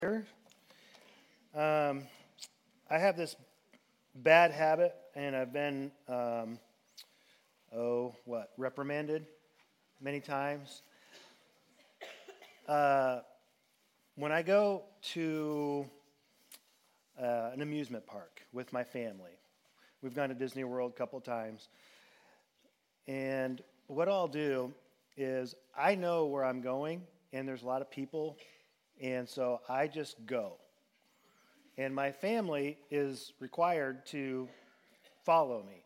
Um, I have this bad habit, and I've been, reprimanded many times. When I go to an amusement park with my family, we've gone to Disney World a couple times, and what I'll do is I know where I'm going, and there's a lot of people, and so I just go. And my family is required to follow me.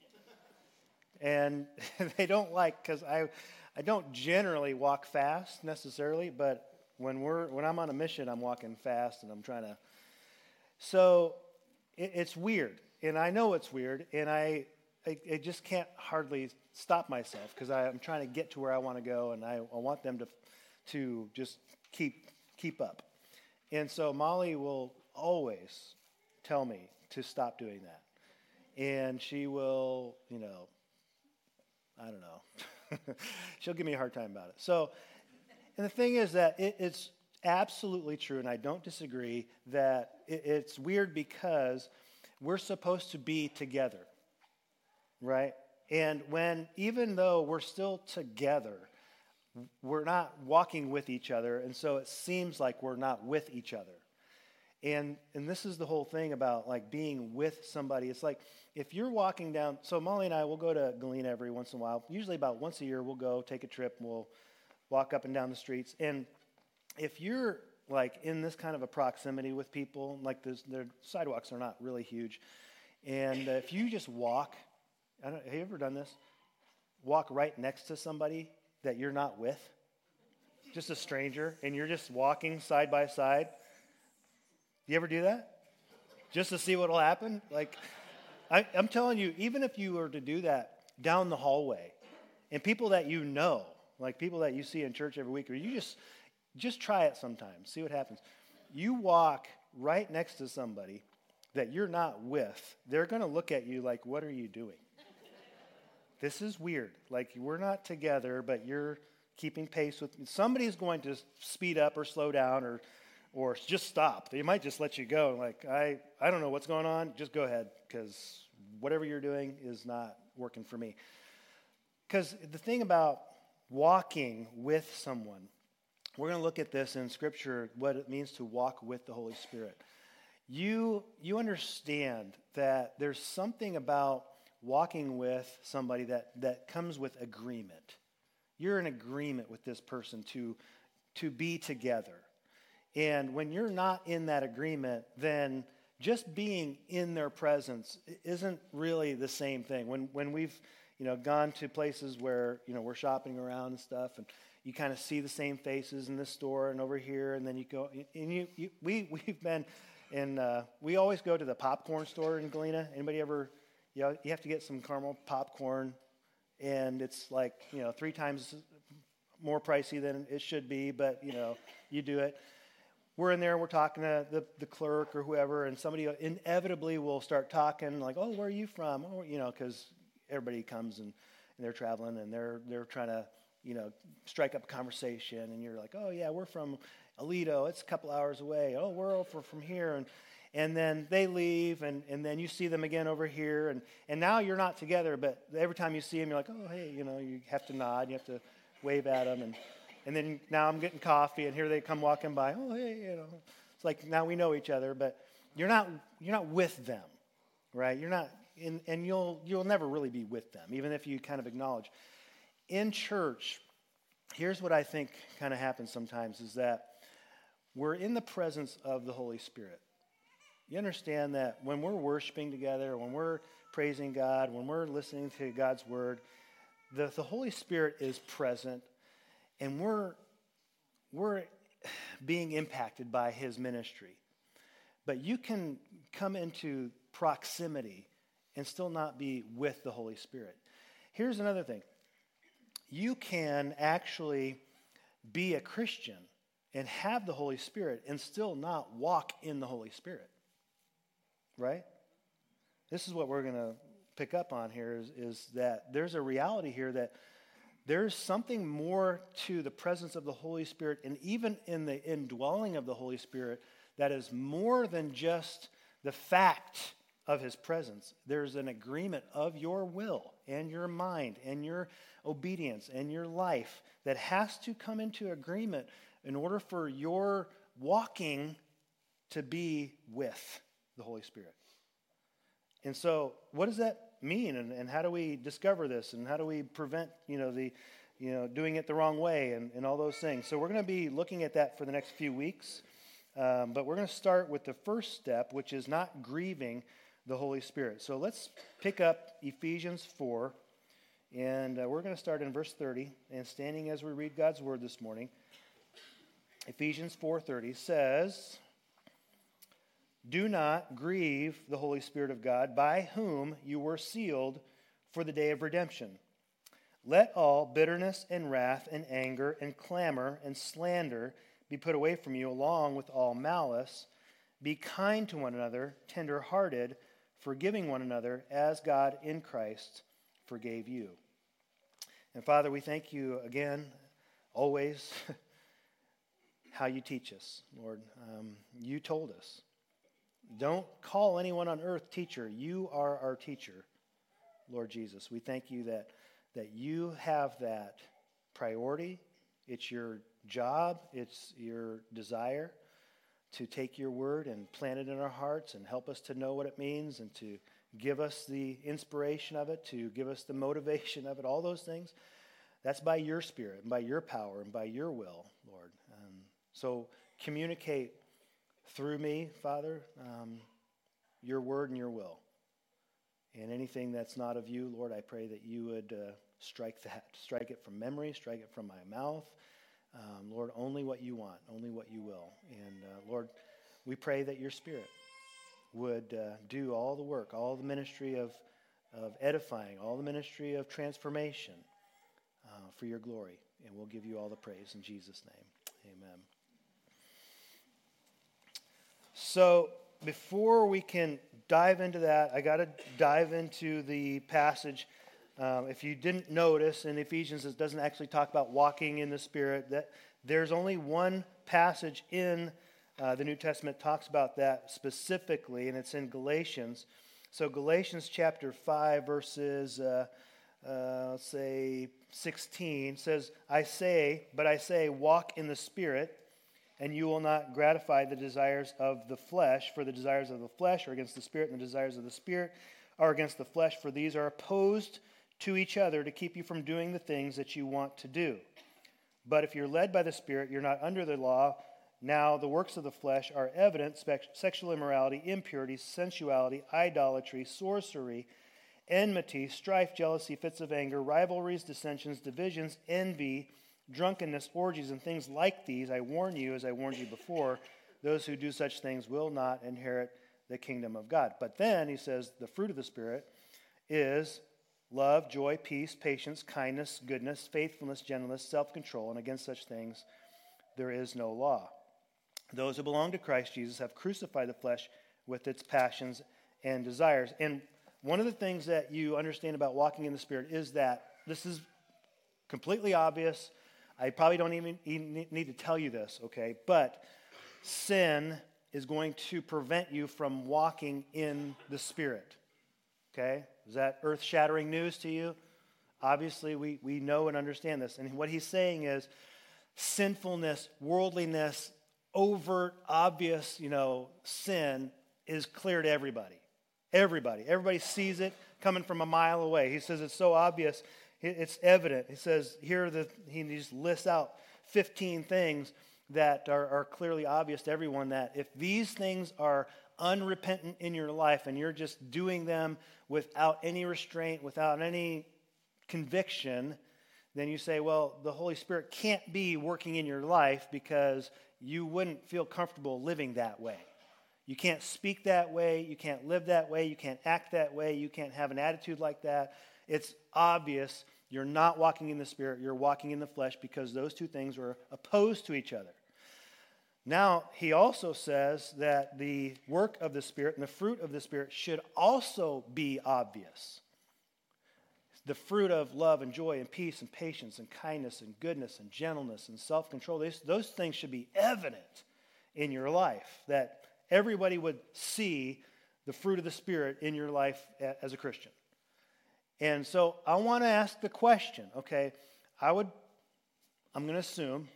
And they don't because I don't generally walk fast necessarily, but when I'm on a mission, I'm walking fast and I'm trying to. So it's weird, and I know it's weird, and I just can't hardly stop myself because I'm trying to get to where I want to go, and I want them to just keep up. And so Molly will always tell me to stop doing that. And she will, I don't know. She'll give me a hard time about it. So, and the thing is that it's absolutely true, and I don't disagree, that it's weird because we're supposed to be together, right? And even though we're still together, we're not walking with each other, and so it seems like we're not with each other. And this is the whole thing about like being with somebody. It's like if you're walking down, so Molly and I will go to Galena every once in a while. Usually about once a year we'll go take a trip and we'll walk up and down the streets. And if you're like in this kind of a proximity with people, like their sidewalks are not really huge. And if you just walk, have you ever done this? Walk right next to somebody that you're not with, just a stranger, and you're just walking side by side. You ever do that? Just to see what will happen? Like, I'm telling you, even if you were to do that down the hallway, and people that you know, like people that you see in church every week, or you just try it sometime, see what happens. You walk right next to somebody that you're not with, they're going to look at you like, what are you doing? This is weird. Like, we're not together, but you're keeping pace with me. Somebody's going to speed up or slow down or just stop. They might just let you go. Like, I don't know what's going on. Just go ahead, because whatever you're doing is not working for me. Because the thing about walking with someone, we're going to look at this in Scripture, what it means to walk with the Holy Spirit. You understand that there's something about walking with somebody that comes with agreement. You're in agreement with this person to be together. And when you're not in that agreement, then just being in their presence isn't really the same thing. When we've gone to places where we're shopping around and stuff, and you kind of see the same faces in this store and over here, and then you go and we've been in we always go to the popcorn store in Galena. Anybody ever? You have to get some caramel popcorn, and it's like 3 times more pricey than it should be, but you do it. We're in there and we're talking to the clerk or whoever, and somebody inevitably will start talking like, "Oh, where are you from?" Oh, because everybody comes and they're traveling and they're trying to strike up a conversation, and you're like, "Oh yeah, we're from Aledo. It's a couple hours away. Oh, we're over from here," and then they leave, and then you see them again over here, and now you're not together, but every time you see them, you're like, "Oh, hey," you have to nod, you have to wave at them, and then now I'm getting coffee, and here they come walking by. Oh, hey, it's like now we know each other, but you're not with them, right? You're not, and you'll never really be with them, even if you kind of acknowledge. In church, here's what I think kind of happens sometimes is that we're in the presence of the Holy Spirit. You understand that when we're worshiping together, when we're praising God, when we're listening to God's word, the Holy Spirit is present, and we're being impacted by his ministry. But you can come into proximity and still not be with the Holy Spirit. Here's another thing. You can actually be a Christian and have the Holy Spirit and still not walk in the Holy Spirit. Right? This is what we're going to pick up on here is that there's a reality here there's something more to the presence of the Holy Spirit, and even in the indwelling of the Holy Spirit, that is more than just the fact of his presence. There's an agreement of your will and your mind and your obedience and your life that has to come into agreement in order for your walking to be with the Holy Spirit. And so what does that mean, and how do we discover this, and how do we prevent doing it the wrong way, and all those things? So we're going to be looking at that for the next few weeks, but we're going to start with the first step, which is not grieving the Holy Spirit. So let's pick up Ephesians 4, and we're going to start in verse 30, and standing as we read God's word this morning. Ephesians 4:30 says, "Do not grieve the Holy Spirit of God, by whom you were sealed for the day of redemption. Let all bitterness and wrath and anger and clamor and slander be put away from you, along with all malice. Be kind to one another, tender-hearted, forgiving one another, as God in Christ forgave you." And Father, we thank you again, always, how you teach us, Lord. You told us, don't call anyone on earth teacher. You are our teacher, Lord Jesus. We thank you that you have that priority. It's your job. It's your desire to take your word and plant it in our hearts and help us to know what it means and to give us the inspiration of it, to give us the motivation of it, all those things. That's by your Spirit and by your power and by your will, Lord. So communicate through me, Father, your word and your will. And anything that's not of you, Lord, I pray that you would strike it from memory, strike it from my mouth. Lord, only what you want, only what you will. And Lord, we pray that your Spirit would do all the work, all the ministry of edifying, all the ministry of transformation for your glory. And we'll give you all the praise in Jesus' name. Amen. So before we can dive into that, I got to dive into the passage. If you didn't notice, in Ephesians, it doesn't actually talk about walking in the Spirit. That there's only one passage in the New Testament that talks about that specifically, and it's in Galatians. So Galatians chapter 5, verses, let's say 16, says, I say, walk in the Spirit, and you will not gratify the desires of the flesh, for the desires of the flesh are against the Spirit, and the desires of the Spirit are against the flesh, for these are opposed to each other to keep you from doing the things that you want to do. But if you're led by the Spirit, you're not under the law. Now the works of the flesh are evident: sexual immorality, impurity, sensuality, idolatry, sorcery, enmity, strife, jealousy, fits of anger, rivalries, dissensions, divisions, envy, drunkenness, orgies, and things like these. I warn you, as I warned you before, those who do such things will not inherit the kingdom of God. But then he says the fruit of the Spirit is love, joy, peace, patience, kindness, goodness, faithfulness, gentleness, self-control, and against such things there is no law. Those who belong to Christ Jesus have crucified the flesh with its passions and desires. And one of the things that you understand about walking in the Spirit is that this is completely obvious. I probably don't even need to tell you this, okay? But sin is going to prevent you from walking in the Spirit, okay? Is that earth-shattering news to you? Obviously, we know and understand this. And what he's saying is sinfulness, worldliness, overt, obvious, sin is clear to everybody. Everybody sees it coming from a mile away. He says it's so obvious, it's evident. He says he just lists out 15 things that are clearly obvious to everyone, that if these things are unrepentant in your life and you're just doing them without any restraint, without any conviction, then you say, well, the Holy Spirit can't be working in your life because you wouldn't feel comfortable living that way. You can't speak that way. You can't live that way. You can't act that way. You can't have an attitude like that. It's obvious you're not walking in the Spirit. You're walking in the flesh, because those two things are opposed to each other. Now, he also says that the work of the Spirit and the fruit of the Spirit should also be obvious. the fruit of love and joy and peace and patience and kindness and goodness and gentleness and self-control, those things should be evident in your life, that everybody would see the fruit of the Spirit in your life as a Christian. And so I want to ask the question, okay, I'm going to assume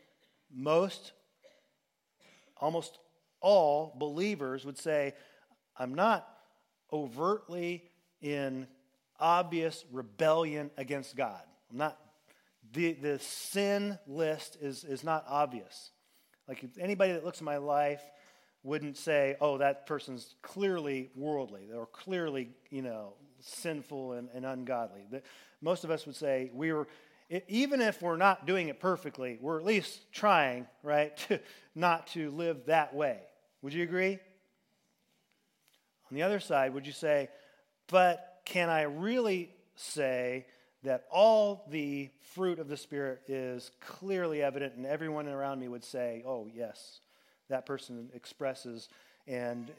almost all believers would say, I'm not overtly in obvious rebellion against God. I'm not, the sin list is not obvious. Like if anybody that looks at my life wouldn't say, oh, that person's clearly worldly or clearly, sinful and ungodly. Most of us would say even if we're not doing it perfectly, we're at least trying, right, not to live that way. Would you agree? On the other side, would you say, but can I really say that all the fruit of the Spirit is clearly evident and everyone around me would say, oh, yes, that person expresses and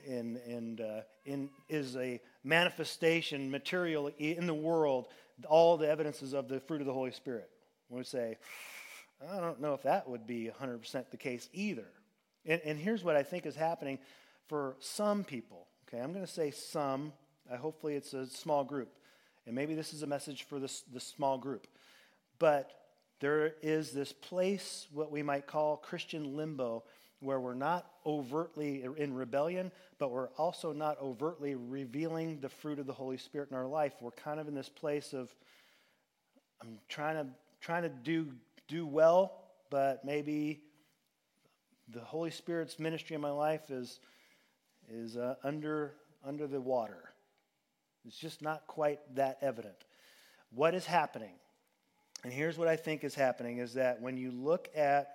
is a manifestation, material in the world, all the evidences of the fruit of the Holy Spirit? We would say, I don't know if that would be 100% the case either. And here's what I think is happening for some people. Okay, I'm going to say some. Hopefully it's a small group. And maybe this is a message for this small group. But there is this place, what we might call Christian limbo, where we're not overtly in rebellion, but we're also not overtly revealing the fruit of the Holy Spirit in our life. We're kind of in this place of, I'm trying to do well, but maybe the Holy Spirit's ministry in my life is under the water. It's just not quite that evident. What is happening? And here's what I think is happening, is that when you look at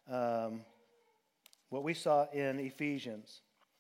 what we saw in Ephesians,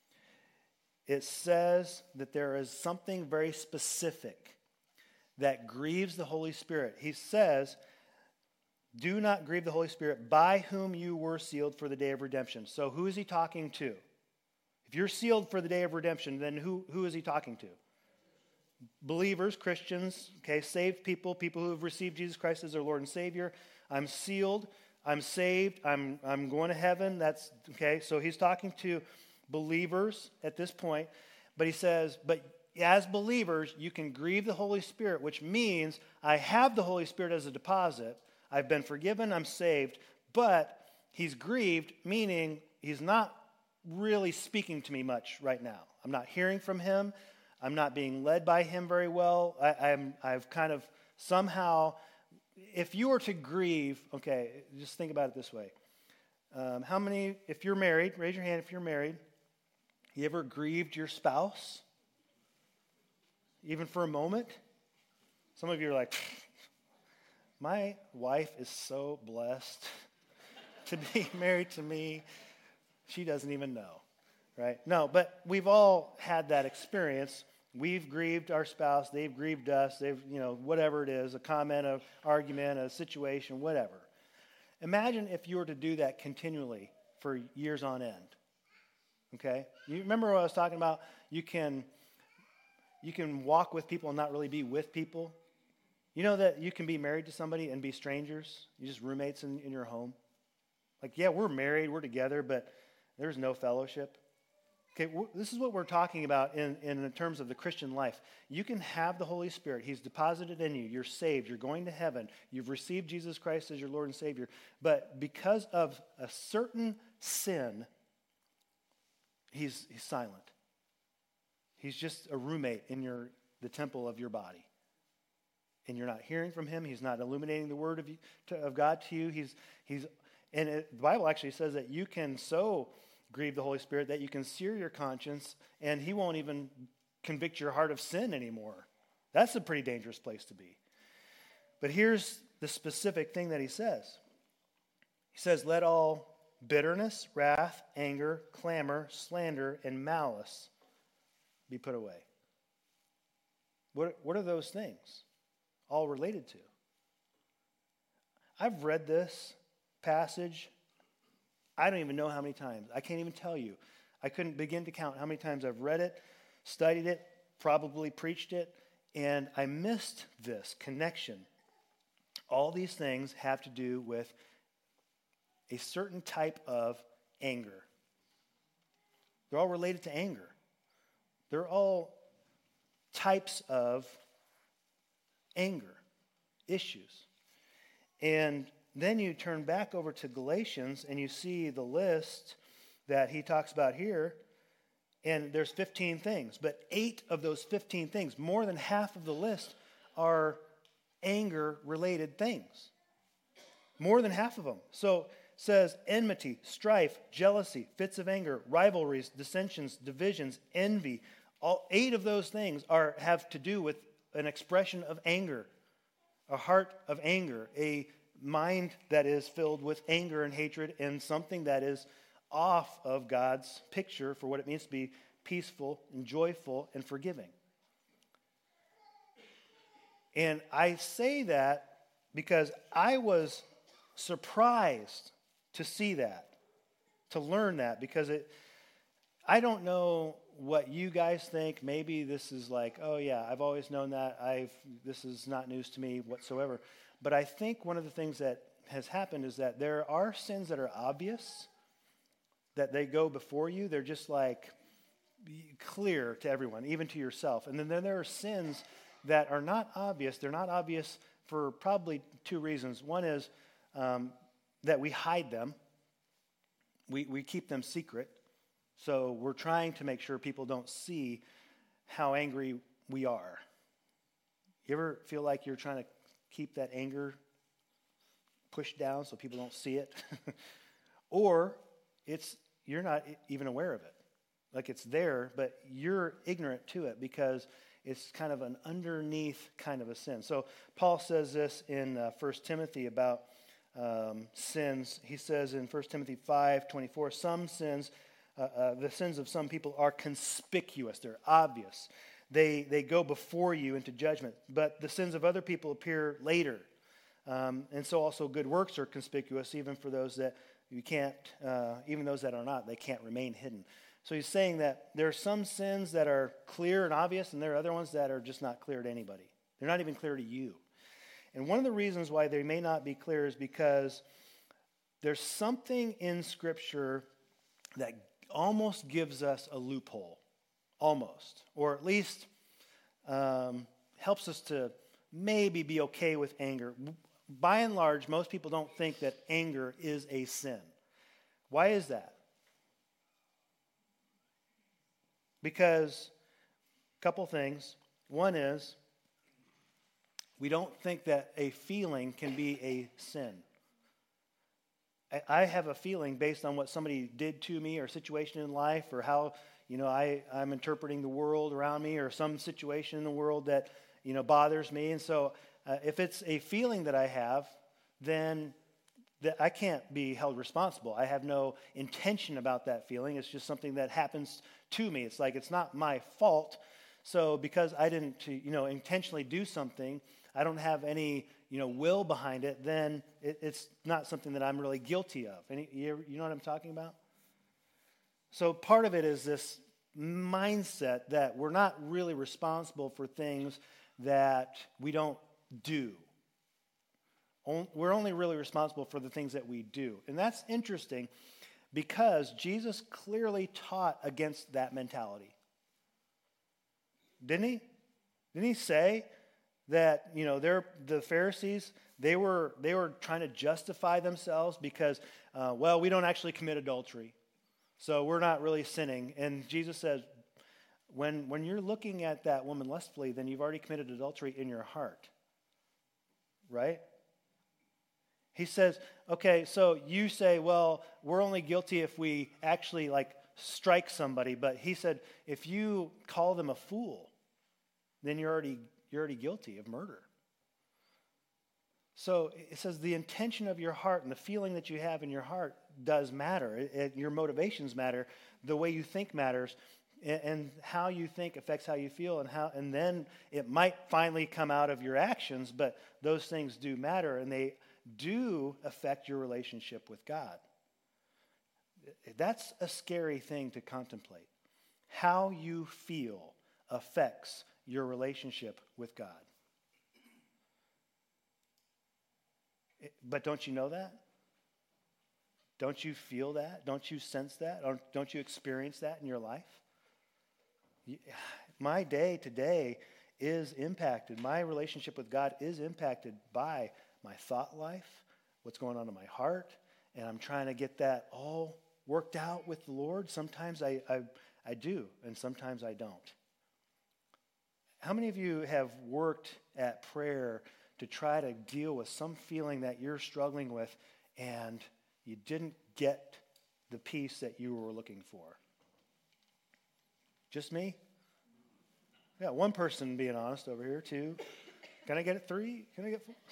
it says that there is something very specific that grieves the Holy Spirit. He says, do not grieve the Holy Spirit, by whom you were sealed for the day of redemption. So who is he talking to? If you're sealed for the day of redemption, then who is he talking to? Believers, Christians, okay, saved people who have received Jesus Christ as their Lord and Savior. I'm sealed, I'm saved, I'm going to heaven. That's okay. So he's talking to believers at this point, but he says, but as believers, you can grieve the Holy Spirit, which means I have the Holy Spirit as a deposit. I've been forgiven, I'm saved, but he's grieved, meaning he's not really speaking to me much right now. I'm not hearing from him. I'm not being led by him very well. I've kind of somehow, if you were to grieve, okay, just think about it this way. How many, if you're married, raise your hand if you're married, you ever grieved your spouse? Even for a moment? Some of you are like, my wife is so blessed to be married to me. She doesn't even know, right? No, but we've all had that experience. We've grieved our spouse. They've grieved us. They've, whatever it is, a comment, an argument, a situation, whatever. Imagine if you were to do that continually for years on end, okay? You remember what I was talking about? You can walk with people and not really be with people. You know that you can be married to somebody and be strangers? You're just roommates in your home. Like, yeah, we're married, we're together, but there's no fellowship. Okay, this is what we're talking about in terms of the Christian life. You can have the Holy Spirit. He's deposited in you. You're saved. You're going to heaven. You've received Jesus Christ as your Lord and Savior. But because of a certain sin, he's silent. He's just a roommate in the temple of your body. And you're not hearing from him. He's not illuminating the word of God to you. The Bible actually says that you can so grieve the Holy Spirit that you can sear your conscience and he won't even convict your heart of sin anymore. That's a pretty dangerous place to be. But here's the specific thing that he says. He says, let all bitterness, wrath, anger, clamor, slander, and malice be put away. What are those things all related to? I've read this passage, I don't even know how many times. I can't even tell you. I couldn't begin to count how many times I've read it, studied it, probably preached it. And I missed this connection. All these things have to do with a certain type of anger. They're all related to anger. They're all types of anger issues. And then you turn back over to Galatians and you see the list that he talks about here. And there's 15 things. But 8 of those 15 things, more than half of the list, are anger-related things. More than half of them. So it says enmity, strife, jealousy, fits of anger, rivalries, dissensions, divisions, envy. All 8 of those things have to do with an expression of anger, a heart of anger, a mind that is filled with anger and hatred, and something that is off of God's picture for what it means to be peaceful and joyful and forgiving. And I say that because I was surprised to see that, to learn that, because I don't know what you guys think. Maybe this is like, oh yeah, I've always known that. This is not news to me whatsoever. But I think one of the things that has happened is that there are sins that are obvious, that they go before you. They're just like clear to everyone, even to yourself. And then there are sins that are not obvious. They're not obvious for probably 2 reasons. One is that we hide them. We keep them secret. So we're trying to make sure people don't see how angry we are. You ever feel like you're trying to keep that anger pushed down so people don't see it? Or you're not even aware of it. Like it's there, but you're ignorant to it because it's kind of an underneath kind of a sin. So Paul says this in 1 Timothy about sins. He says in 1 Timothy 5:24, some sins, the sins of some people are conspicuous. They're obvious. They go before you into judgment. But the sins of other people appear later. And so also good works are conspicuous, even for those that you can't, even those that are not, they can't remain hidden. So he's saying that there are some sins that are clear and obvious, and there are other ones that are just not clear to anybody. They're not even clear to you. And one of the reasons why they may not be clear is because there's something in Scripture that almost gives us a loophole, almost, or at least helps us to maybe be okay with anger. By and large, most people don't think that anger is a sin. Why is that? Because a couple things. One is we don't think that a feeling can be a sin. I have a feeling based on what somebody did to me or situation in life or how, I'm interpreting the world around me or some situation in the world that, bothers me. And so if it's a feeling that I have, then I can't be held responsible. I have no intention about that feeling. It's just something that happens to me. It's like it's not my fault. So because I didn't, intentionally do something, I don't have any, will behind it, then it's not something that I'm really guilty of. You know what I'm talking about? So part of it is this mindset that we're not really responsible for things that we don't do. We're only really responsible for the things that we do. And that's interesting because Jesus clearly taught against that mentality. Didn't he? Didn't he say that, the Pharisees, they were trying to justify themselves because, we don't actually commit adultery. So we're not really sinning. And Jesus says, when you're looking at that woman lustfully, then you've already committed adultery in your heart. Right? He says, okay, so you say, we're only guilty if we actually strike somebody. But he said, if you call them a fool, then you're already guilty of murder. So it says the intention of your heart and the feeling that you have in your heart does matter. Your motivations matter. The way you think matters. And how you think affects how you feel, and then it might finally come out of your actions, but those things do matter, and they do affect your relationship with God. That's a scary thing to contemplate. How you feel affects your relationship with God. But don't you know that? Don't you feel that? Don't you sense that? Or don't you experience that in your life? My day today is impacted. My relationship with God is impacted by my thought life, what's going on in my heart, and I'm trying to get that all worked out with the Lord. Sometimes I do, and sometimes I don't. How many of you have worked at prayer to try to deal with some feeling that you're struggling with and you didn't get the peace that you were looking for? Just me? Yeah, one person being honest over here. 2. Can I get it? 3? Can I get 4?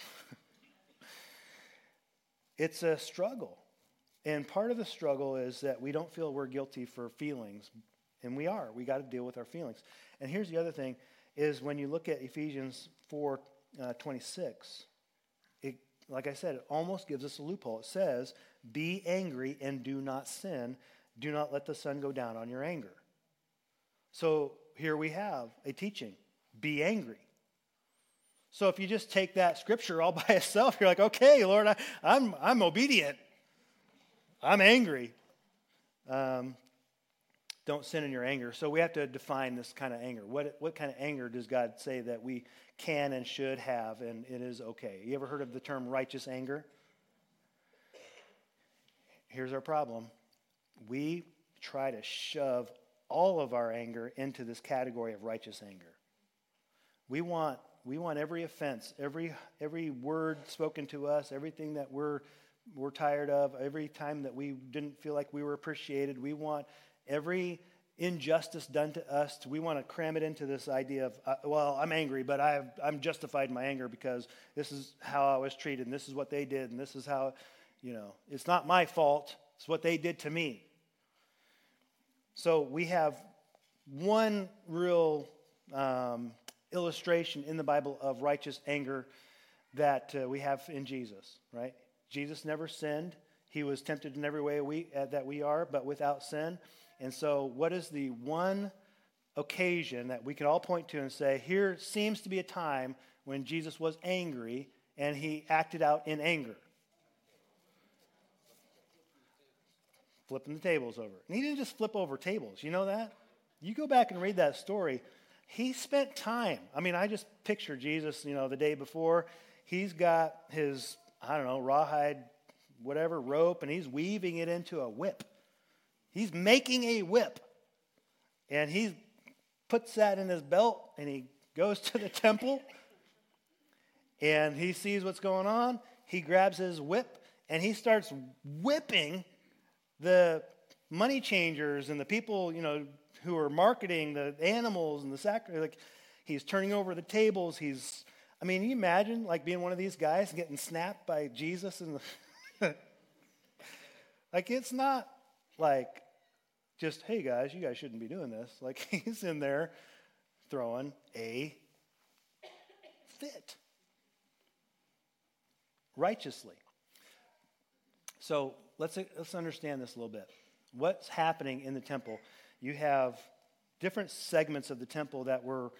It's a struggle. And part of the struggle is that we don't feel we're guilty for feelings. And we are. We got to deal with our feelings. And here's the other thing, is when you look at Ephesians 4:26, it, like I said, it almost gives us a loophole. It says, be angry and do not sin. Do not let the sun go down on your anger. So here we have a teaching. Be angry. So if you just take that scripture all by itself, you're like, okay, Lord, I'm obedient. I'm angry. Don't sin in your anger. So we have to define this kind of anger. What kind of anger does God say that we can and should have, and it is okay? You ever heard of the term righteous anger? Here's our problem. We try to shove all of our anger into this category of righteous anger. We want every offense, every word spoken to us, everything that we're tired of, every time that we didn't feel like we were appreciated. We want every injustice done to us. We want to cram it into this idea of, well, I'm angry, but I'm justified in my anger because this is how I was treated, and this is what they did, and this is how, it's not my fault. It's what they did to me. So we have one real illustration in the Bible of righteous anger that we have in Jesus, right? Jesus never sinned. He was tempted in every way that we are, but without sin. And so what is the one occasion that we can all point to and say, here seems to be a time when Jesus was angry and he acted out in anger? Flipping the tables over. And he didn't just flip over tables. You know that? You go back and read that story. He spent time. I mean, I just picture Jesus, the day before. He's got his, rawhide, whatever, rope, and he's weaving it into a whip. He's making a whip. And he puts that in his belt, and he goes to the temple, and he sees what's going on. He grabs his whip, and he starts whipping the money changers and the people, who are marketing the animals and the sacrifice. He's turning over the tables. Can you imagine being one of these guys and getting snapped by Jesus and it's not just, hey guys, you guys shouldn't be doing this. He's in there throwing a fit righteously. So let's understand this a little bit. What's happening in the temple? You have different segments of the temple that were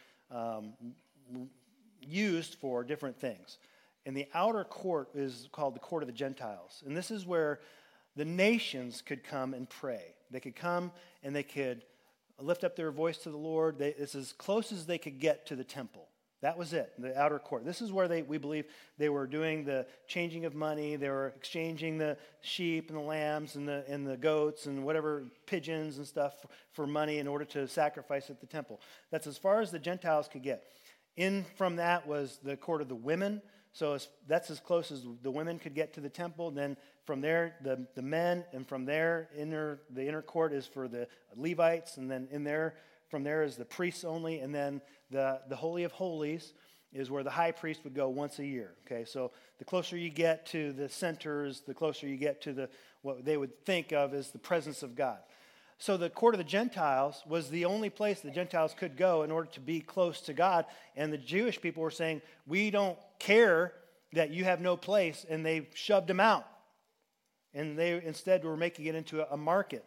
used for different things. And the outer court is called the court of the Gentiles. And this is where the nations could come and pray. They could come and they could lift up their voice to the Lord. It's as close as they could get to the temple. That was it, the outer court. This is where we believe they were doing the changing of money. They were exchanging the sheep and the lambs and the goats and whatever, pigeons and stuff for money in order to sacrifice at the temple. That's as far as the Gentiles could get. In from that was the court of the women. So that's as close as the women could get to the temple. Then from there, the men, and from there, the inner court is for the Levites, and then from there is the priests only, and then the Holy of Holies is where the high priest would go once a year. Okay, so the closer you get to the centers, the closer you get to what they would think of as the presence of God. So the court of the Gentiles was the only place the Gentiles could go in order to be close to God. And the Jewish people were saying, we don't care that you have no place, and they shoved them out. And they instead were making it into a market.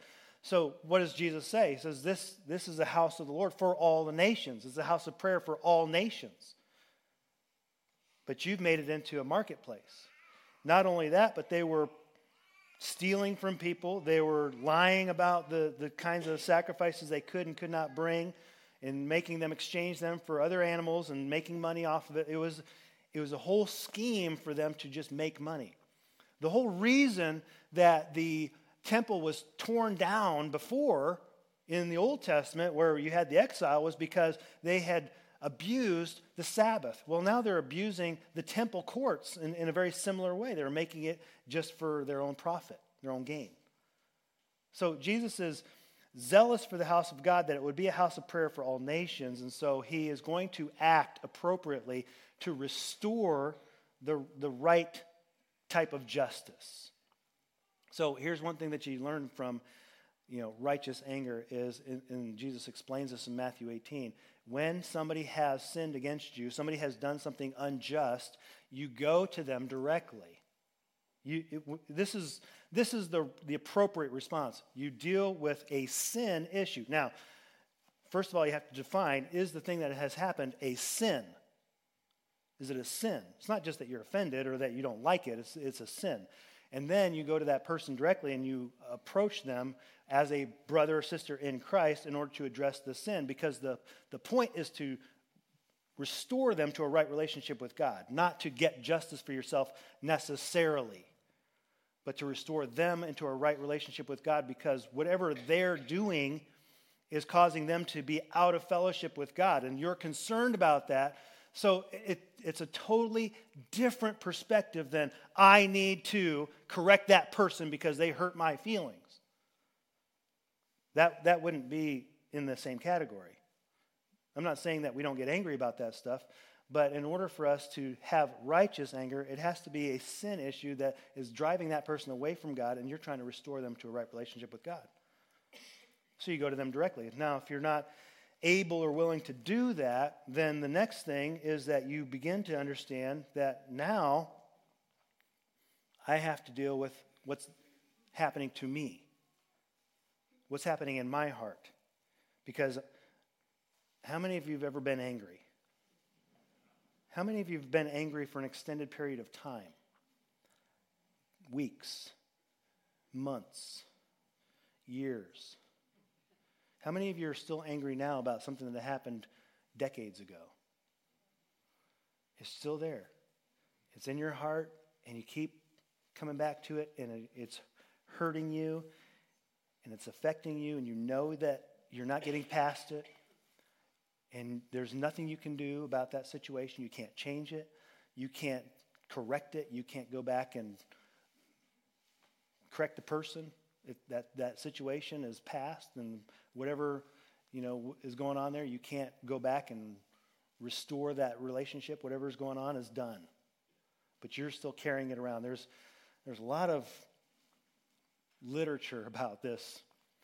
So what does Jesus say? He says, this is the house of the Lord for all the nations. It's a house of prayer for all nations. But you've made it into a marketplace. Not only that, but they were stealing from people. They were lying about the kinds of sacrifices they could and could not bring, and making them exchange them for other animals and making money off of it. It was a whole scheme for them to just make money. The whole reason that the temple was torn down before in the Old Testament, where you had the exile, was because they had abused the Sabbath. Well, now they're abusing the temple courts in a very similar way. They're making it just for their own profit, their own gain. So Jesus is zealous for the house of God, that it would be a house of prayer for all nations, and so he is going to act appropriately to restore the right type of justice. So here's one thing that you learn from righteous anger is, and Jesus explains this in Matthew 18, when somebody has sinned against you, somebody has done something unjust, you go to them directly. This is the appropriate response. You deal with a sin issue. Now, first of all, you have to define, is the thing that has happened a sin? Is it a sin? It's not just that you're offended or that you don't like it. It's a sin. And then you go to that person directly and you approach them as a brother or sister in Christ in order to address the sin, because the point is to restore them to a right relationship with God, not to get justice for yourself necessarily, but to restore them into a right relationship with God, because whatever they're doing is causing them to be out of fellowship with God, and you're concerned about that. So it's a totally different perspective than I need to correct that person because they hurt my feelings. That wouldn't be in the same category. I'm not saying that we don't get angry about that stuff, but in order for us to have righteous anger, it has to be a sin issue that is driving that person away from God, and you're trying to restore them to a right relationship with God. So you go to them directly. Now, if you're not able or willing to do that, then the next thing is that you begin to understand that now I have to deal with what's happening to me, what's happening in my heart. Because how many of you have ever been angry? How many of you have been angry for an extended period of time? Weeks, months, years. How many of you are still angry now about something that happened decades ago? It's still there. It's in your heart, and you keep coming back to it, and it's hurting you, and it's affecting you, and you know that you're not getting past it, and there's nothing you can do about that situation. You can't change it. You can't correct it. You can't go back and correct the person. That situation is past, and whatever is going on there, you can't go back and restore that relationship. Whatever is going on is done, but you're still carrying it around. There's a lot of literature about this.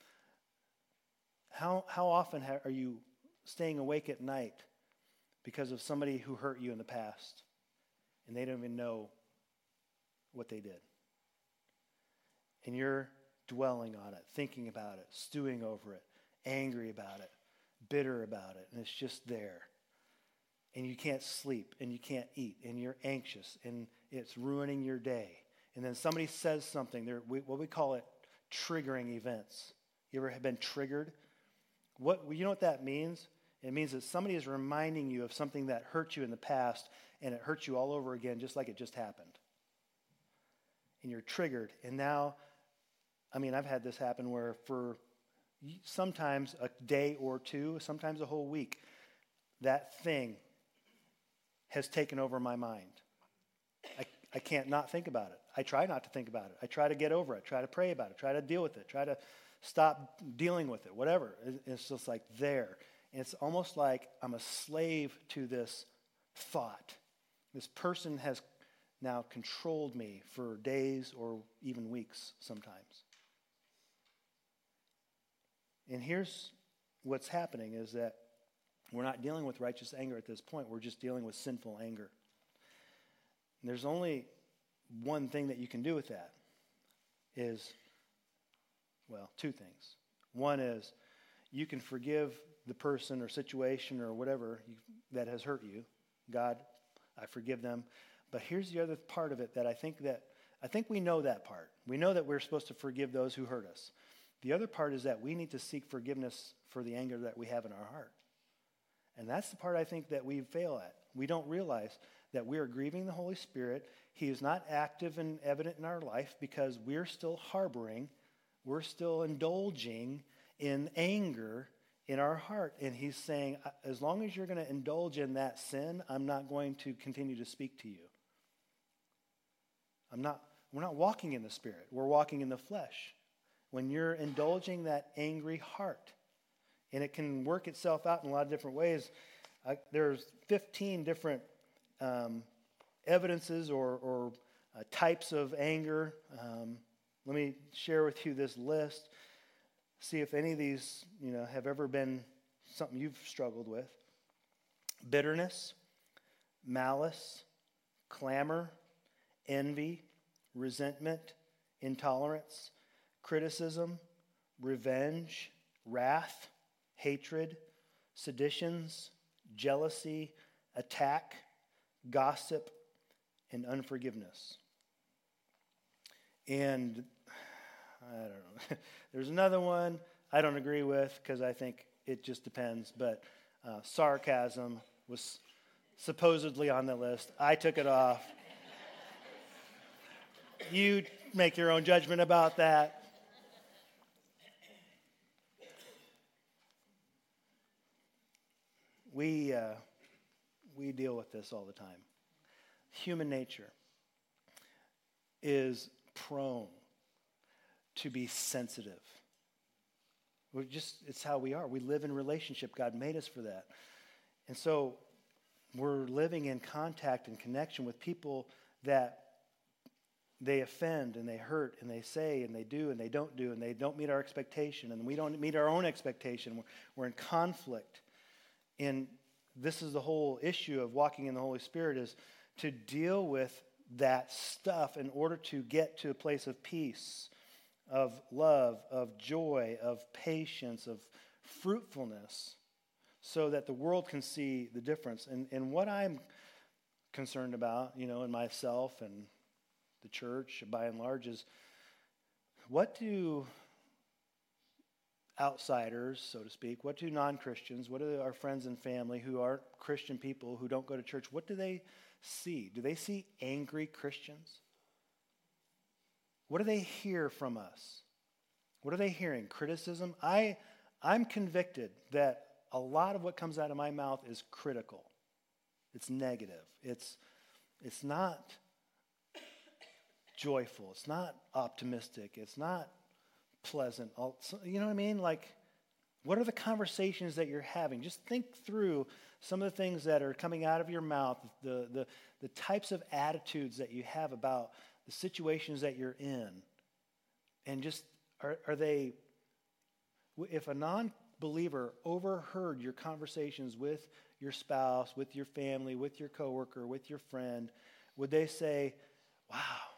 How often are you staying awake at night because of somebody who hurt you in the past, and they don't even know what they did, and you're dwelling on it, thinking about it, stewing over it, angry about it, bitter about it, and it's just there. And you can't sleep, and you can't eat, and you're anxious, and it's ruining your day. And then somebody says something, what we call it triggering events. You ever have been triggered? You know what that means? It means that somebody is reminding you of something that hurt you in the past, and it hurts you all over again, just like it just happened. And you're triggered, and now I've had this happen where for sometimes a day or two, sometimes a whole week, that thing has taken over my mind. I can't not think about it. I try not to think about it. I try to get over it. Try to pray about it. Try to deal with it. Try to stop dealing with it. Whatever. It's just like there. And it's almost like I'm a slave to this thought. This person has now controlled me for days or even weeks sometimes. And here's what's happening is that we're not dealing with righteous anger at this point. We're just dealing with sinful anger. And there's only one thing that you can do with that is, two things. One is you can forgive the person or situation or whatever that has hurt you. God, I forgive them. But here's the other part of it that I think we know that part. We know that we're supposed to forgive those who hurt us. The other part is that we need to seek forgiveness for the anger that we have in our heart. And that's the part I think that we fail at. We don't realize that we are grieving the Holy Spirit. He is not active and evident in our life because we're still harboring, we're still indulging in anger in our heart. And he's saying, as long as you're going to indulge in that sin, I'm not going to continue to speak to you. We're not walking in the Spirit. We're walking in the flesh. When you're indulging that angry heart, and it can work itself out in a lot of different ways. There's 15 different evidences or types of anger. Let me share with you this list. See if any of these, have ever been something you've struggled with. Bitterness, malice, clamor, envy, resentment, intolerance, criticism, revenge, wrath, hatred, seditions, jealousy, attack, gossip, and unforgiveness. And I don't know. There's another one I don't agree with because I think it just depends. But sarcasm was supposedly on the list. I took it off. You make your own judgment about that. We deal with this all the time. Human nature is prone to be sensitive. It's how we are. We live in relationship. God made us for that. And so we're living in contact and connection with people that they offend and they hurt and they say and they do and they don't do and they don't meet our expectation and we don't meet our own expectation. We're in conflict. And this is the whole issue of walking in the Holy Spirit, is to deal with that stuff in order to get to a place of peace, of love, of joy, of patience, of fruitfulness, so that the world can see the difference. And what I'm concerned about, in myself and the church by and large, is what do outsiders, so to speak, what do non-Christians, what do our friends and family who aren't Christian people, who don't go to church, what do they see? Do they see angry Christians? What do they hear from us? What are they hearing? Criticism? I'm convicted that a lot of what comes out of my mouth is critical. It's negative. It's not joyful. It's not optimistic. It's not pleasant. You know what I mean? Like, what are the conversations that you're having? Just think through some of the things that are coming out of your mouth, the types of attitudes that you have about the situations that you're in. And just, are they, if a non-believer overheard your conversations with your spouse, with your family, with your coworker, with your friend, would they say, wow,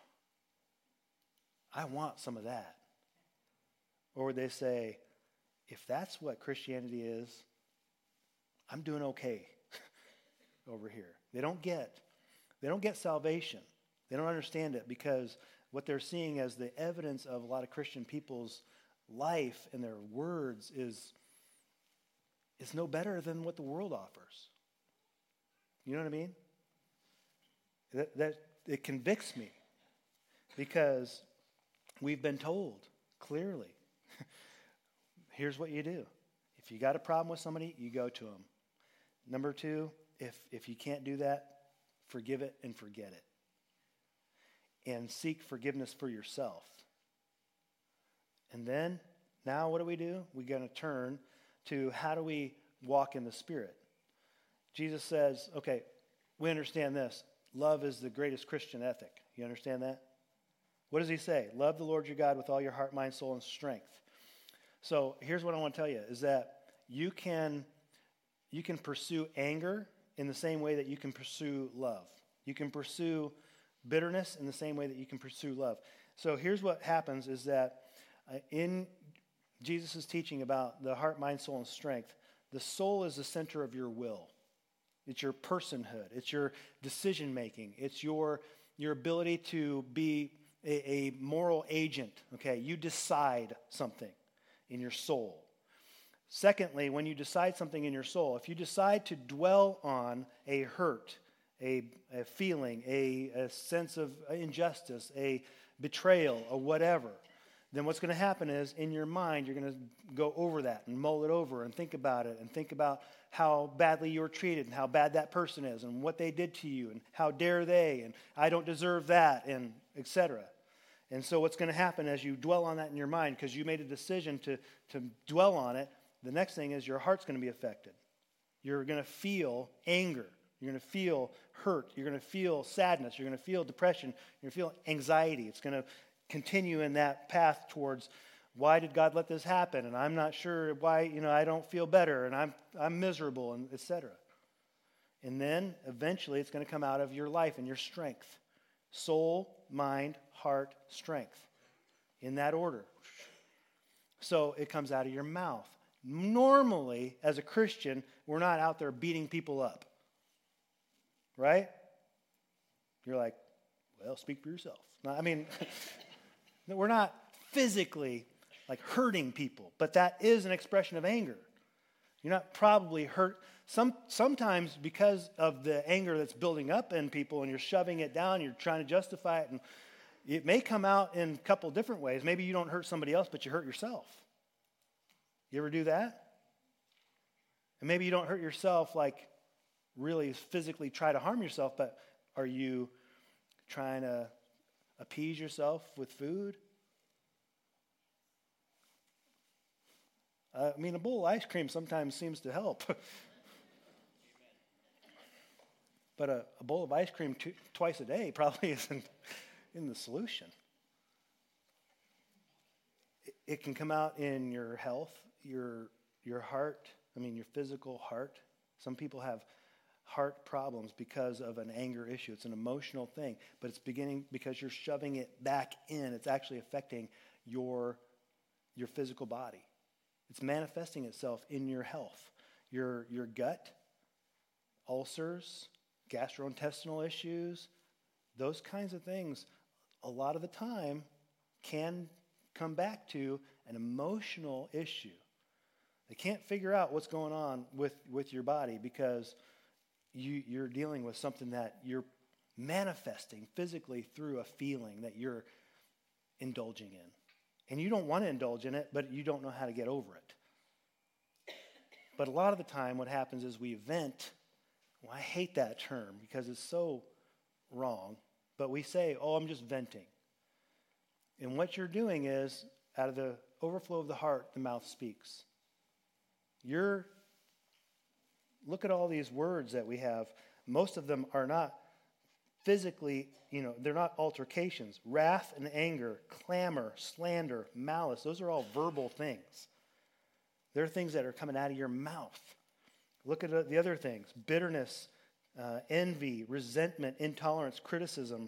I want some of that? Or would they say, if that's what Christianity is, I'm doing okay over here. They don't get salvation. They don't understand it because what they're seeing as the evidence of a lot of Christian people's life and their words is no better than what the world offers. You know what I mean? That it convicts me because we've been told clearly, here's what you do. If you got a problem with somebody, you go to them. Number two, if you can't do that, forgive it and forget it. And seek forgiveness for yourself. And then, now what do? We're going to turn to how do we walk in the Spirit. Jesus says, okay, we understand this. Love is the greatest Christian ethic. You understand that? What does he say? Love the Lord your God with all your heart, mind, soul, and strength. So here's what I want to tell you, is that you can pursue anger in the same way that you can pursue love. You can pursue bitterness in the same way that you can pursue love. So here's what happens is that in Jesus is teaching about the heart, mind, soul, and strength. The soul is the center of your will. It's your personhood. It's your decision making. It's your ability to be a moral agent. Okay, you decide something in your soul. Secondly, when you decide something in your soul, if you decide to dwell on a hurt, a feeling, a sense of injustice, a betrayal, or whatever, then what's going to happen is in your mind, you're going to go over that and mull it over and think about it and think about how badly you were treated and how bad that person is and what they did to you and how dare they and I don't deserve that and etc. And so what's going to happen as you dwell on that in your mind, because you made a decision to dwell on it, the next thing is your heart's going to be affected. You're going to feel anger. You're going to feel hurt. You're going to feel sadness. You're going to feel depression. You're going to feel anxiety. It's going to continue in that path towards, why did God let this happen? And I'm not sure why, I don't feel better, and I'm miserable, and etc. And then eventually it's going to come out of your life and your strength. Soul, mind, heart, strength. In that order. So it comes out of your mouth. Normally, as a Christian, we're not out there beating people up. Right? You're like, well, speak for yourself. We're not physically like hurting people, but that is an expression of anger. You're not probably hurt. Sometimes because of the anger that's building up in people and you're shoving it down, you're trying to justify it, and it may come out in a couple different ways. Maybe you don't hurt somebody else, but you hurt yourself. You ever do that? And maybe you don't hurt yourself like really physically try to harm yourself, but are you trying to appease yourself with food? A bowl of ice cream sometimes seems to help. But a bowl of ice cream twice a day probably isn't in the solution. It can come out in your health, your heart, your physical heart. Some people have heart problems because of an anger issue. It's an emotional thing, but it's beginning because you're shoving it back in. It's actually affecting your physical body. It's manifesting itself in your health, your gut, ulcers, gastrointestinal issues, those kinds of things a lot of the time can come back to an emotional issue. They can't figure out what's going on with your body because you're dealing with something that you're manifesting physically through a feeling that you're indulging in. And you don't want to indulge in it, but you don't know how to get over it. But a lot of the time what happens is we vent. Well, I hate that term because it's so wrong. But we say, I'm just venting. And what you're doing is, out of the overflow of the heart, the mouth speaks. Look at all these words that we have. Most of them are not physically, they're not altercations. Wrath and anger, clamor, slander, malice, those are all verbal things. They're things that are coming out of your mouth. Look at the other things. Bitterness, envy, resentment, intolerance, criticism,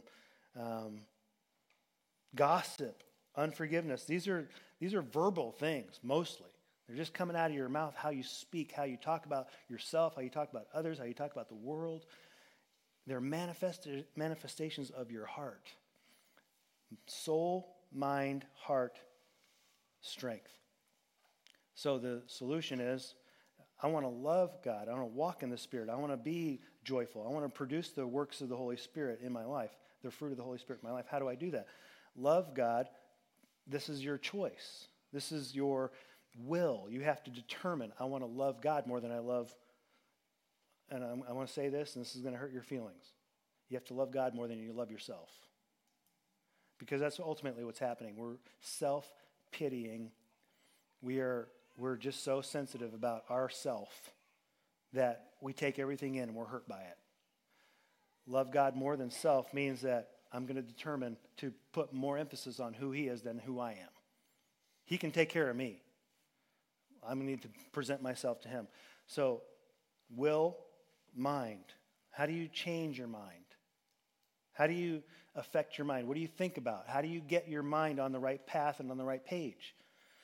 gossip, unforgiveness. These are verbal things, mostly. They're just coming out of your mouth, how you speak, how you talk about yourself, how you talk about others, how you talk about the world. They're manifestations of your heart. Soul, mind, heart, strength. So the solution is, I want to love God. I want to walk in the Spirit. I want to be joyful. I want to produce the works of the Holy Spirit in my life, the fruit of the Holy Spirit in my life. How do I do that? Love God. This is your choice. This is your will. You have to determine, I want to love God more than I love, and I want to say this, and this is going to hurt your feelings. You have to love God more than you love yourself. Because that's ultimately what's happening. We're self-pitying. We're just so sensitive about ourself that we take everything in and we're hurt by it. Love God more than self means that I'm going to determine to put more emphasis on who He is than who I am. He can take care of me. I'm going to need to present myself to Him. So, will, mind. How do you change your mind? How do you affect your mind? What do you think about? How do you get your mind on the right path and on the right page?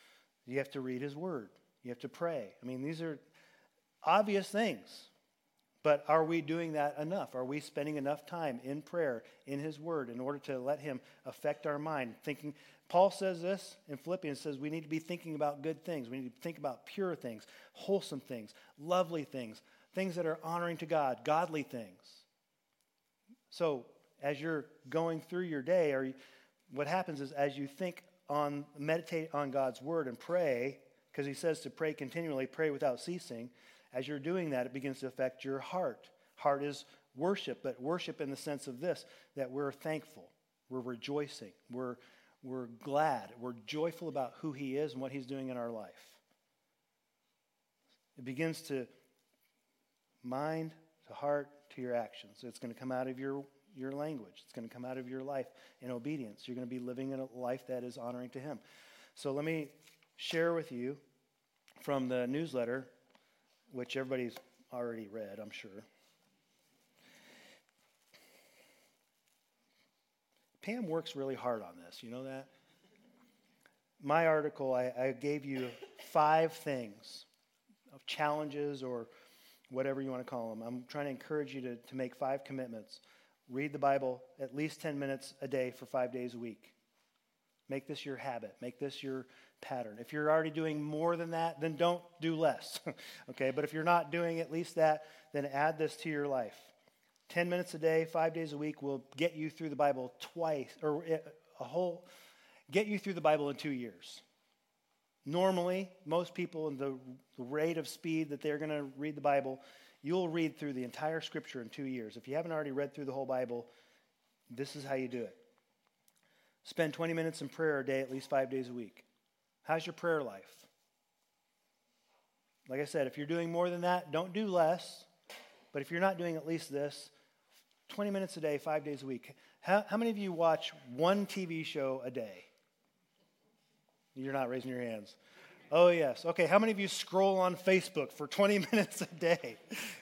You have to read his word. You have to pray. I mean, these are obvious things. But are we doing that enough? Are we spending enough time in prayer, in his word, in order to let him affect our mind? Thinking, Paul says this in Philippians, says we need to be thinking about good things. We need to think about pure things, wholesome things, lovely things, things that are honoring to God, godly things. So as you're going through your day, what happens is as you meditate on God's word and pray, because he says to pray continually, pray without ceasing. As you're doing that, it begins to affect your heart. Heart is worship, but worship in the sense of this, that we're thankful, we're rejoicing, we're glad, we're joyful about who he is and what he's doing in our life. It begins to mind, to heart, to your actions. So it's going to come out of your language. It's going to come out of your life in obedience. You're going to be living in a life that is honoring to him. So let me share with you from the newsletter, which everybody's already read, I'm sure. Pam works really hard on this. You know that? My article, I gave you 5 things, of challenges or whatever you want to call them. I'm trying to encourage you to make 5 commitments. Read the Bible at least 10 minutes a day for 5 days a week. Make this your habit. Make this your pattern. If you're already doing more than that, then don't do less. Okay, but if you're not doing at least that, then add this to your life. 10 minutes a day, 5 days a week will get you through the Bible get you through the Bible in 2 years. Normally, most people in the rate of speed that they're going to read the Bible, you'll read through the entire Scripture in 2 years. If you haven't already read through the whole Bible, this is how you do it. Spend 20 minutes in prayer a day, at least 5 days a week. How's your prayer life? Like I said, if you're doing more than that, don't do less. But if you're not doing at least this, 20 minutes a day, 5 days a week. How many of you watch one TV show a day? You're not raising your hands. Oh, yes. Okay, how many of you scroll on Facebook for 20 minutes a day?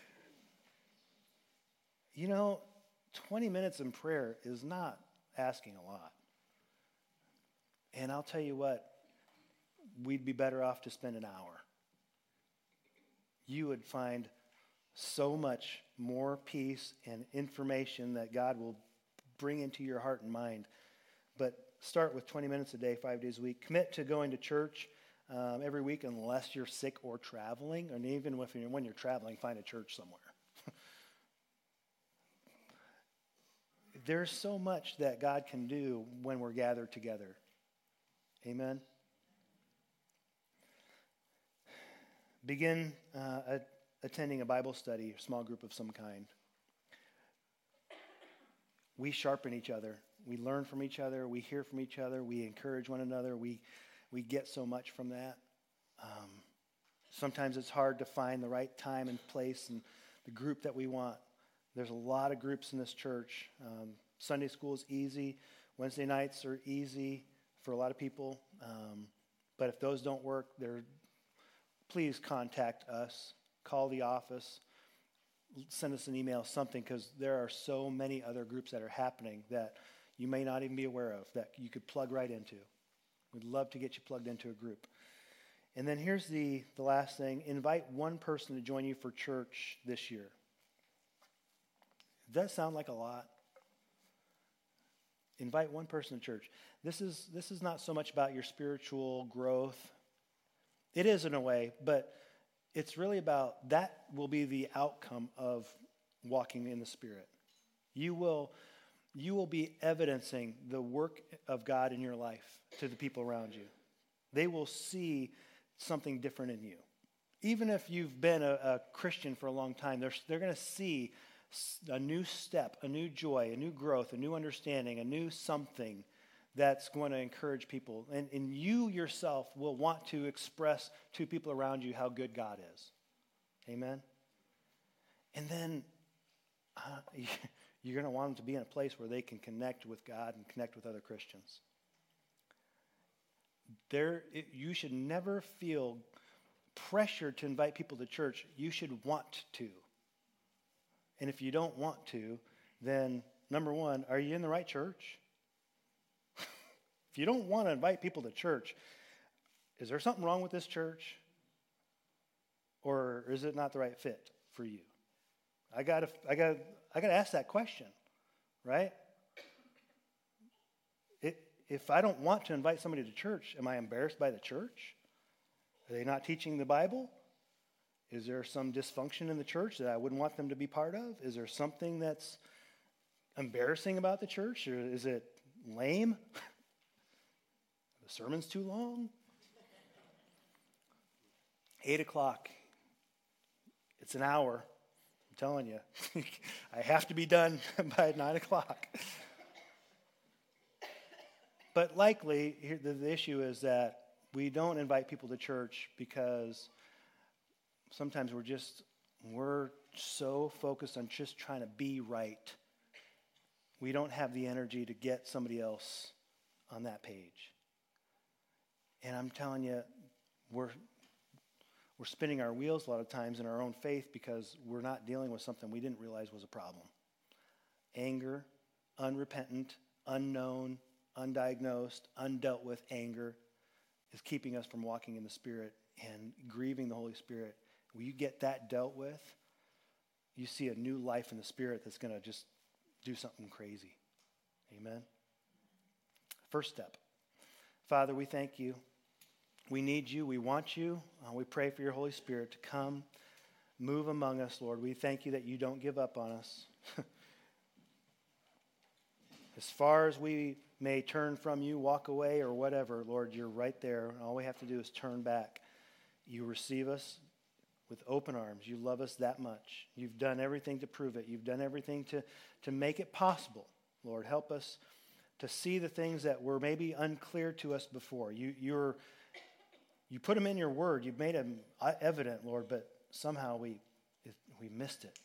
20 minutes in prayer is not asking a lot. And I'll tell you what, we'd be better off to spend an hour. You would find so much more peace and information that God will bring into your heart and mind. But start with 20 minutes a day, 5 days a week. Commit to going to church every week unless you're sick or traveling. And even when you're traveling, find a church somewhere. There's so much that God can do when we're gathered together. Amen. Begin attending a Bible study, a small group of some kind. We sharpen each other. We learn from each other. We hear from each other. We encourage one another. We get so much from that. Sometimes it's hard to find the right time and place and the group that we want. There's a lot of groups in this church. Sunday school is easy. Wednesday nights are easy for a lot of people. But if those don't work, please contact us. Call the office. Send us an email, something, because there are so many other groups that are happening that you may not even be aware of that you could plug right into. We'd love to get you plugged into a group. And then here's the last thing. Invite one person to join you for church this year. Does that sound like a lot? Invite one person to church. This is not so much about your spiritual growth. It is in a way, but it's really about that will be the outcome of walking in the Spirit. You will be evidencing the work of God in your life to the people around you. They will see something different in you. Even if you've been a Christian for a long time, they're going to see a new step, a new joy, a new growth, a new understanding, a new something that's going to encourage people. And you yourself will want to express to people around you how good God is. Amen? And then you're going to want them to be in a place where they can connect with God and connect with other Christians. You should never feel pressured to invite people to church. You should want to. And if you don't want to, then number one, are you in the right church? If you don't want to invite people to church, is there something wrong with this church? Or is it not the right fit for you? I gotta ask that question, right? If I don't want to invite somebody to church, am I embarrassed by the church? Are they not teaching the Bible? Is there some dysfunction in the church that I wouldn't want them to be part of? Is there something that's embarrassing about the church? Or is it lame? The sermon's too long? 8 o'clock. It's an hour. I'm telling you. I have to be done by 9 o'clock. But likely, the issue is that we don't invite people to church because sometimes we're so focused on just trying to be right. We don't have the energy to get somebody else on that page. And I'm telling you, we're spinning our wheels a lot of times in our own faith because we're not dealing with something we didn't realize was a problem. Anger, unrepentant, unknown, undiagnosed, undealt with anger is keeping us from walking in the Spirit and grieving the Holy Spirit. When you get that dealt with, you see a new life in the Spirit that's going to just do something crazy. Amen? First step. Father, we thank you. We need you. We want you. We pray for your Holy Spirit to come, move among us, Lord. We thank you that you don't give up on us. As far as we may turn from you, walk away, or whatever, Lord, you're right there. All we have to do is turn back. You receive us with open arms. You love us that much. You've done everything to prove it. You've done everything to make it possible. Lord, help us to see the things that were maybe unclear to us before. You put them in your word. You've made them evident, Lord, but somehow we missed it.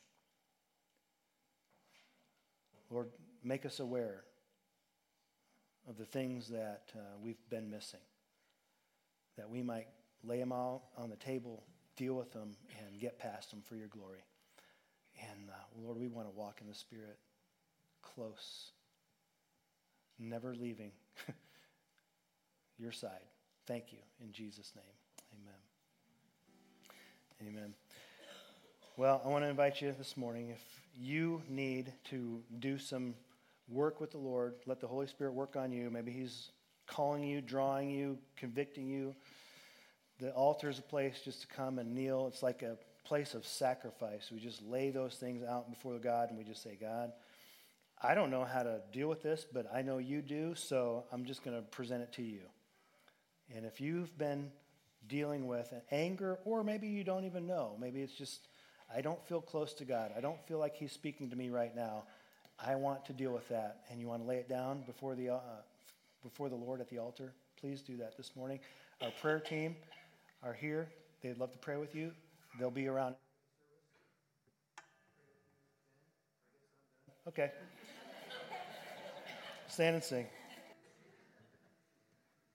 Lord, make us aware of the things that we've been missing, that we might lay them all on the table, deal with them, and get past them for your glory. And Lord, we want to walk in the Spirit close, never leaving your side. Thank you. In Jesus' name, amen. Amen. Well, I want to invite you this morning, if you need to do some work with the Lord, let the Holy Spirit work on you. Maybe he's calling you, drawing you, convicting you. The altar is a place just to come and kneel. It's like a place of sacrifice. We just lay those things out before God, and we just say, God, I don't know how to deal with this, but I know you do, so I'm just going to present it to you. And if you've been dealing with anger, or maybe you don't even know, maybe it's just, I don't feel close to God. I don't feel like he's speaking to me right now. I want to deal with that. And you want to lay it down before the Lord at the altar? Please do that this morning. Our prayer team are here. They'd love to pray with you. They'll be around. Okay. Stand and sing.